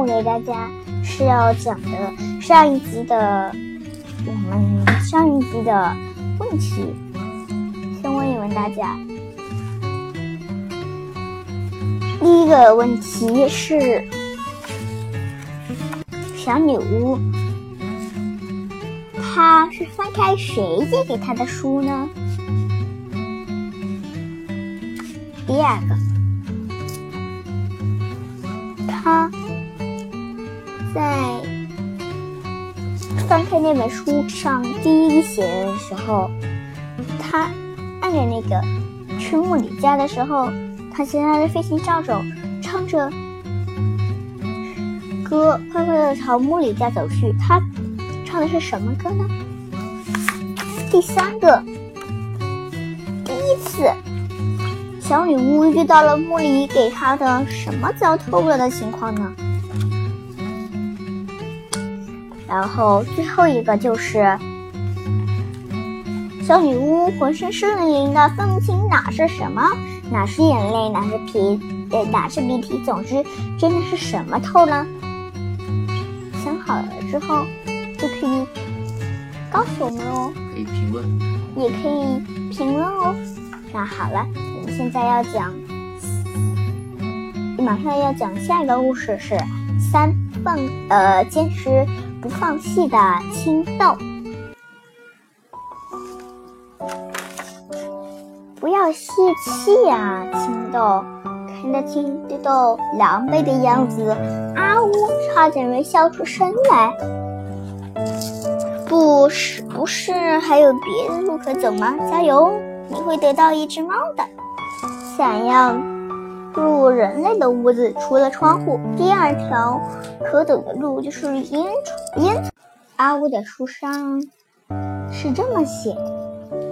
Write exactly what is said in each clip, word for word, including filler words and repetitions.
给大家是要讲的上一集的我们上一集的问题，先问一问大家。第一个问题是，小女巫她是翻开谁借给她的书呢？第二个，她在翻开那本书上第一写的时候，她按着那个去木里家的时候，她携带的飞行扫帚，唱着歌，快快地朝木里家走去。她唱的是什么歌呢？第三个，第一次小女巫遇到了木里给她的什么糟透了的情况呢？然后最后一个就是小女巫浑身湿淋淋的，分不清哪是什么，哪是眼泪，哪是皮呃，哪是鼻涕，总之真的是什么透了。想好了之后就可以告诉我们哦， 可以评论， 也可以评论哦。那好了，我们现在要讲马上要讲下一个故事，是三放呃坚持不放弃的青豆。不要泄气啊，青豆！看着青豆狼狈的样子，阿乌差点没笑出声来。不是，不是，还有别的路可走吗？加油，你会得到一只猫的。想要入人类的屋子，除了窗户，第二条可走的路就是烟囱。烟囱。阿乌的书上是这么写的。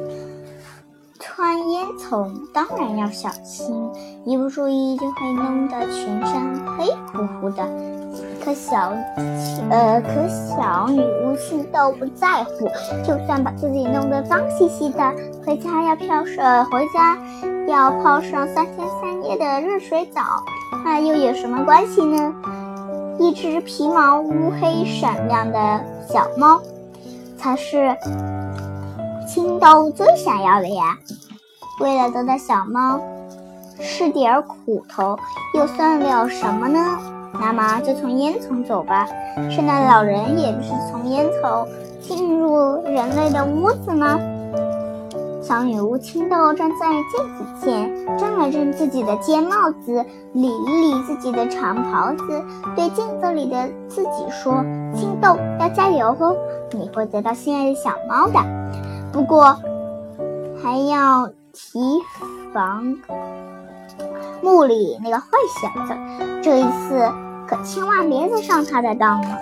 穿烟囱当然要小心，一不注意就会弄得全身黑乎乎的。可小呃，可小女巫青豆不在乎，就算把自己弄得脏兮兮的，回家要漂呃，回家要泡上三天三夜的热水澡，那又有什么关系呢？一只皮毛乌黑闪亮的小猫，才是青豆最想要的呀。为了得到小猫吃点苦头，又算了什么呢？那么就从烟囱走吧。圣诞老人也不是从烟囱进入人类的屋子吗？小女巫青豆站在镜子前，正了正自己的尖帽子，理了理自己的长袍子，对镜子里的自己说：青豆要加油哦，你会得到心爱的小猫的。不过还要提防木里那个坏小子，这一次可千万别再上他的当了。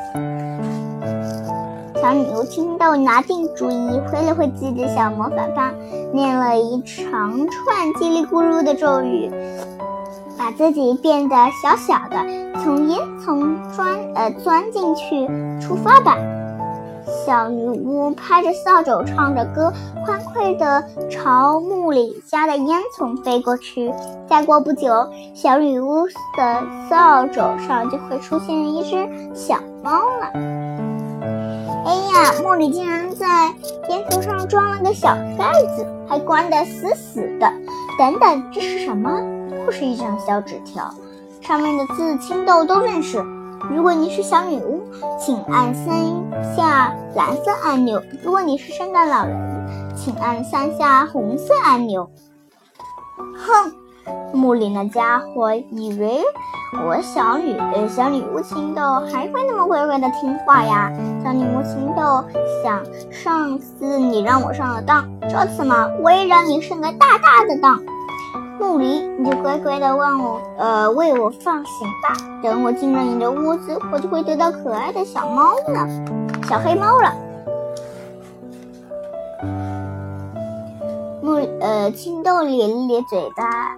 小女巫青豆拿定主意，挥了挥自己的小魔法棒，念了一长串叽里咕噜的咒语，把自己变得小小的，从烟囱钻呃钻进去。出发吧！小女巫拍着扫帚，唱着歌，欢快地朝木里家的烟囱飞过去。再过不久，小女巫的扫帚上就会出现一只小猫了。哎呀，木里竟然在烟囱上装了个小盖子，还关得死死的。等等，这是什么？又是一张小纸条，上面的字青豆都认识。如果你是小女巫，请按三下蓝色按钮；如果你是圣诞老人，请按三下红色按钮。哼，木里那家伙以为我小女呃小女巫青豆还会那么乖乖的听话呀？小女巫青豆想，上次你让我上了当，这次嘛，我也让你上个大大的当。木里，你就乖乖的让我呃为我放行吧。等我进了你的屋子，我就会得到可爱的小猫了，小黑猫了。木呃青豆咧了咧嘴巴，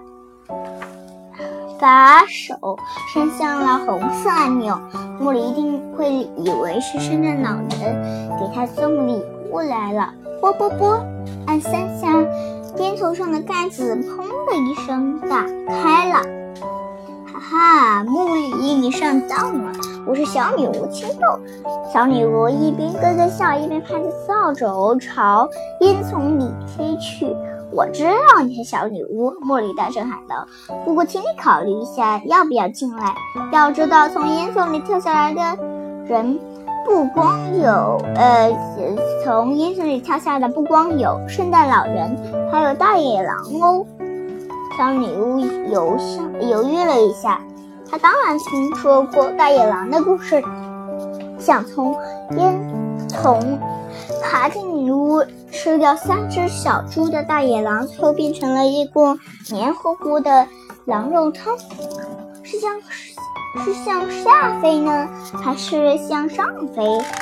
把手伸向了红色按钮。木里一定会以为是圣诞老人给他送礼物来了。啵啵啵，按三下。烟头上的盖子砰的一声打开了。哈哈，木里，你上当了！ 我是小女巫青豆。小女巫一边咯咯笑，一边拍着扫帚朝烟囱里飞去。我知道你是小女巫，茉莉大声喊道。不过请你考虑一下，要不要进来？要知道，从烟囱里跳下来的人不光有呃，从烟囱里跳下的不光有圣诞老人，还有大野狼哦。小女巫犹犹豫了一下，她当然听说过大野狼的故事。想从烟囱爬进女巫吃掉三只小猪的大野狼，最后变成了一锅黏糊糊的狼肉汤。是向是向下飞呢，还是向上飞？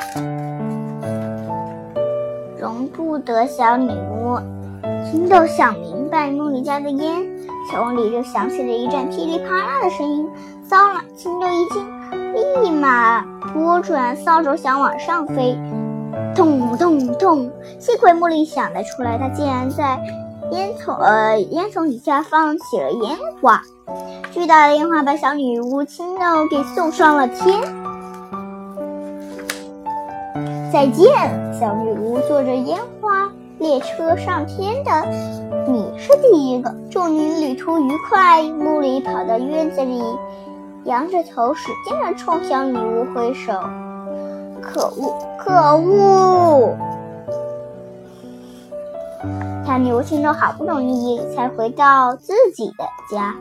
容不得小女巫青豆想明白茉莉家的烟，小屋里就响起了一阵噼里啪啦的声音。糟了！青豆一惊，立马拨转扫帚想往上飞。咚咚咚！幸亏茉莉想得出来，她竟然在烟囱呃烟囱底下放起了烟花。巨大的烟花把小女巫青豆给送上了天。再见，小女巫坐着烟花列车上天的，你是第一个。祝你旅途愉快。茉莉跑到院子里，仰着头使劲地冲小女巫挥手。可恶，可恶！小女巫青豆好不容易才回到自己的家。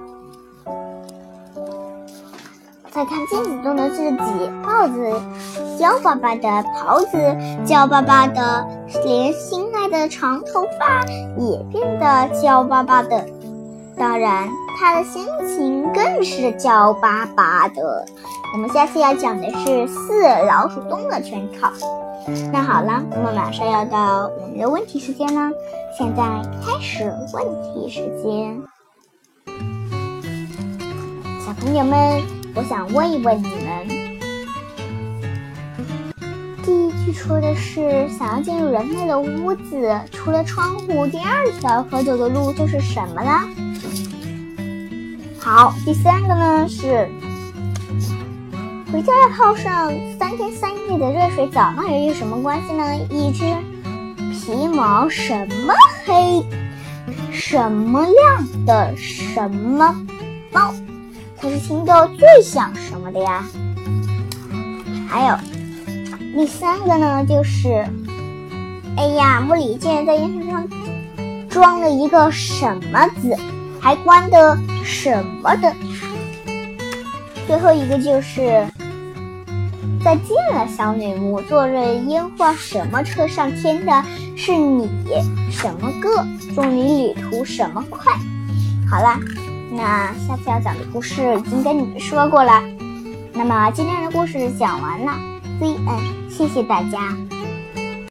再看镜子中的自己，帽子焦巴巴的，袍子焦巴巴的，连心爱的长头发也变得焦巴巴的。当然，他的心情更是焦巴巴的。我们下次要讲的是四老鼠洞的全考。那好了，我们马上要到我们的问题时间了。现在开始问题时间。小朋友们，我想问一问你们，第一句说的是想要进入人类的屋子，除了窗户，第二条可走的路就是什么呢？好，第三个呢是回家要泡上三天三夜的热水澡，那又有什么关系呢？一只皮毛什么黑什么亮的什么猫，可是青豆最想什么的呀？还有第三个呢，就是哎呀，茉莉竟然在烟囱上装了一个什么字，还关的什么的。最后一个就是再见了小女巫，坐着烟花什么车上天的是你什么个，祝你旅途什么快。好了，那下次要讲的故事已经跟你们说过了，那么今天的故事讲完了， The end， 谢谢大家。